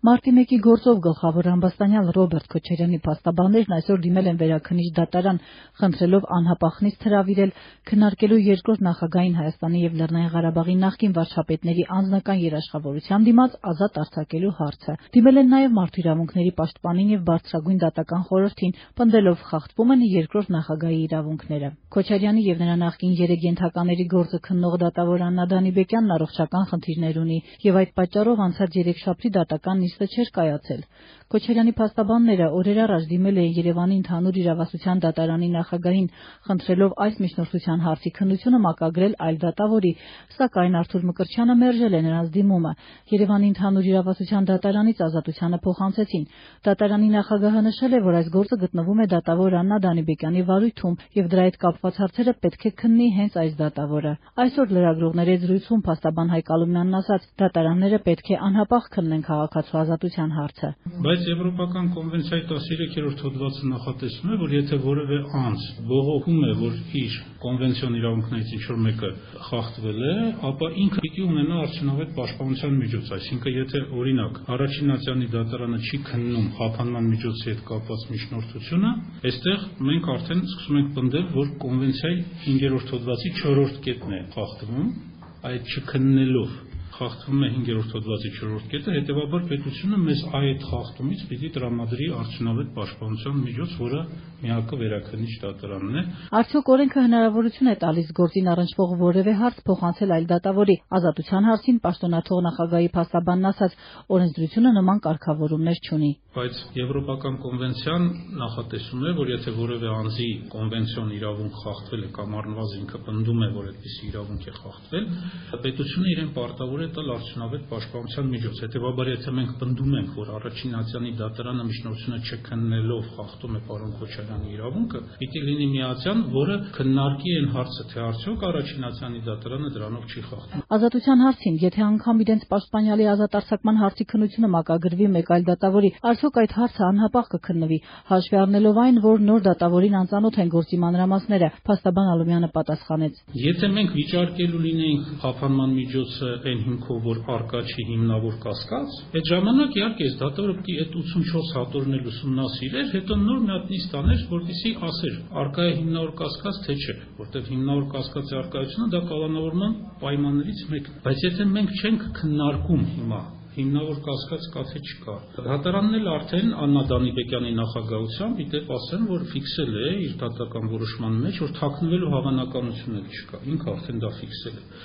Մարտի 1-ի գործով գլխավոր ամբաստանյալ Ռոբերտ Քոչարյանի փաստաբաններն այսօր դիմել են վերաքննիչ դատարան, խնդրելով անհապաղ խնիստ հրավիրել քննարկելու երկրորդ նախագահին Հայաստանի եւ Լեռնային Ղարաբաղի նախկին վարչապետների անձնական երաշխավորության դիմաց ազատ արձակելու հարցը։ Դիմել են նաեւ մարդու իրավունքների պաշտպանին եւ բարձրագույն դատական խորհրդին, պնդելով խախտվում են երկրորդ նախագահի իրավունքները։ Քոչարյանի եւ նրա նախկին 3 ենթակաների գործը քննող դատավոր Աննա Դանիբեկյանն առողջական խնդիրներ ունի եւ այդ պատճառով անցած երեքշաբթի դատական նիստը չէր կայացել։ Քոչարյանի փաստաբանները օրեր առաջ դիմել էին Երևանի ընդհանուր իրավասության դատարանի նախագահին, խնդրելով այս միջնորդության հարցի քննությունը մակագրել այլ դատավորի, սակայն Արթուր Մկրտչյանը մերժել է նրանց դիմումը։ Երևանի ընդհանուր իրավասության դատարանից ազատությանը փոխանցեցին։ Դատարանի նախագահը նշել է, որ այս գործը գտնվում է դատավոր Աննա Դանիբեկյանի վարույթում եւ դրա հետ կապված հարցերը պետք է քննի հենց այս դատավորը։ Այսօր լրագրողների հետ զրույցում փաստաբան Հայկ Ալումյանն ասաց, դատարանները պետք է անհապաղ քննեն քաղաքացու ազատության հարցը։ Բայց Եվրոպական կոնվենցիայի 13-րդ հոդվածը նախատեսում է, որ եթե որևէ անձ բողոքում է, որ իր կոնվենցիոն իրավունքներից ինչ-որ մեկը խախտվել է, ապա ինքը պիտի ունենա արդյունավետ պաշտպանության միջոց, այսինքն եթե օրինակ առաջինացիանի դատարանը չի քննում խափանման միջոցի հետ կապված միջնորդությունը, այստեղ մենք արդեն սկսում ենք պնդել, որ կոնվենցիայի 5-րդ հոդվածի 4-րդ կետն է խախտվում, այդ չքննելով խախտվում է 5-րդ հոդվածի 4-րդ կետը, հետևաբար պետությունը մեզ այդ խախտումից պիտի տրամադրի արդյունավետ պաշտպանության միջոց, որը միակը վերաքննիչ դատարանն է։ Արդյոք օրենքը հնարավորություն է տալիս գործին առնչվող որևէ հարց փոխանցել այլ դատավորի։ Ազատության հարցին պաշտոնաթող նախագահի փաստաբանն ասաց, օրենսդրությունը նման կարգավորումներ չունի։ Բայց Եվրոպական կոնվենցիան նախատեսում է, որ եթե որևէ անձի կոնվենցիոն իրավունք խախտվել է կամ առնվազն ինքը պնդում է, որ այդպիսի իրավունք է խախտվել, պետությունը իրեն պարտավոր է տալ արդյունավետ պաշտպանության միջոց։ Հետևաբար, եթե մենք պնդում ենք, որ առաջինացիանի դատարանը միջնորդությունը չքննելով խախտում է պարոն Քոչարյանի իրավունքը, պիտի լինի միացյան, որը քննարկի այն հարցը, թե արդյոք առաջինացիանի դատարանը դրանով չի խախտում։ Ազատության հարցին, եթե անգամ իրենց պաշտպանյալի ազատ արձակման հարցի քննությունը մակագրվի մեկ այլ դատավորի, արդյոք այդ հարցը անհապաղ կքննվի, հաշվի առնելով այն, որ նոր դատավորին անծանոթ են գործի մանրամասները, փաստաբան Ալումյանը պատասխանեց։ Եթե մենք վիճարկելու լինեինք խափանման միջոցը այն հիմքով, որ արկա չի հիմնավոր կասկած, այդ ժամանակ իհարկե այս դատավորը պիտի այդ 84 հատորն էլ ուսումնասիրեր, հետո նոր մի հատ նիստ աներ, որպեսզի ասեր, արկա է հիմնավոր կասկած թե չէ, որտեղ հիմնավոր կասկածի արկայությունը դա կալանավորման պայմաններից մեկն է։ Բայց եթե մենք չենք քննարկում հիմա հիմնավոր կասկած կա թե չկա։ Դատարանն էլ արդեն Աննա Դանիբեկյանի նախագահությամբ իդեպ ասեմ, որ ֆիքսել է իր դատական որոշման մեջ, որ թաքնվելու հավանականություն էլ չկա։ Ինքը արդեն դա ֆիքսել է։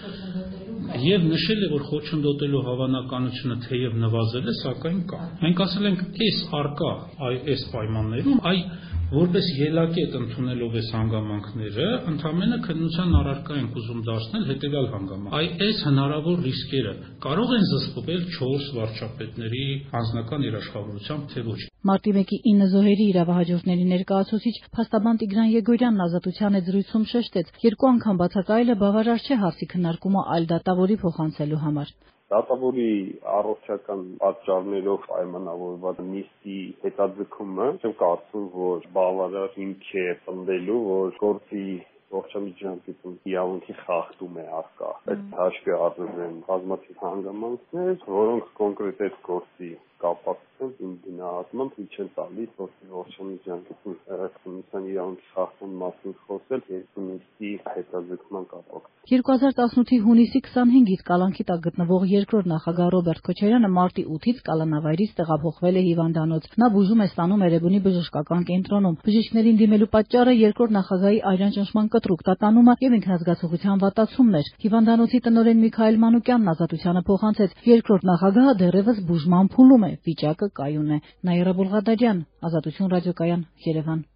Եվ նշել է, որ խոչընդոտելու հավանականությունը թեև նվազել է, սակայն կա։ Մենք ասել ենք, այս արկա, այս պայմաններում, որպես ելակետ ընդունելով այս հանգամանքները, ընդամենը քննության առարկա ենք ուզում դարձնել հետևյալ հանգամանք։ Այս հնարավոր ռիսկերը կարող են զսպել 4 վարչապետների անձնական երաշխավորությամբ, թե ոչ։ Մարտի 1-ի 9 զոհերի իրավահաջորդների ներկայացուցիչ փաստաբան Տիգրան Եգորյանն ազատության հետ զրույցում շեշտեց, 2 անգամ բացակայելը բավարար չէ հարցի քննարկումը այլ դատավորի փոխանցելու համար։ Դատավորի առողջական պատճառներով պայմանավորված նիստի հետաձգումը չեմ կարծում, որ բավարար հիմք է պնդելու, որ գործի ողջամիջամտություն իրավունքի խախտում է արկա։ Այդ հաշվի առնվում են բազմաթիվ հանգամանքներ, որոնք կոնկրետ այդ գործի կապակցությամբ իմ գնահատմամբ ցույց են տալիս, որ ողջամիջամտություն քննության իրավունքի խախտման մասին խոսել երկու նիստի հետաձգման կապակցությամբ։ 2018-ի հունիսի 25-ից կալանքի տակ գտնվող երկրորդ նախագահ Ռոբերտ Քոչարյանը մարտի 8-ից կալանավայրից տեղափոխվել է հիվանդանոց։ Նա բուժում է ստանում Էրեբունի բժշկական կենտրոնում։ Բժիշկներին դիմելու պատճառը երկրորդ նախագահի արյան ճնշման կտրուկ տատանումը եւ ինքնազգացողության վատացումն էր։ Հիվանդանոցի տնօրեն Միքայել Մանուկյանն ազատությանը փոխանցեց. երկրորդ նախագահը դեռևս բուժման փուլում է, վիճակը կայուն է։ Նաիրա Բոլղադարյան, Ազատություն ռադիոկայան, Երևան։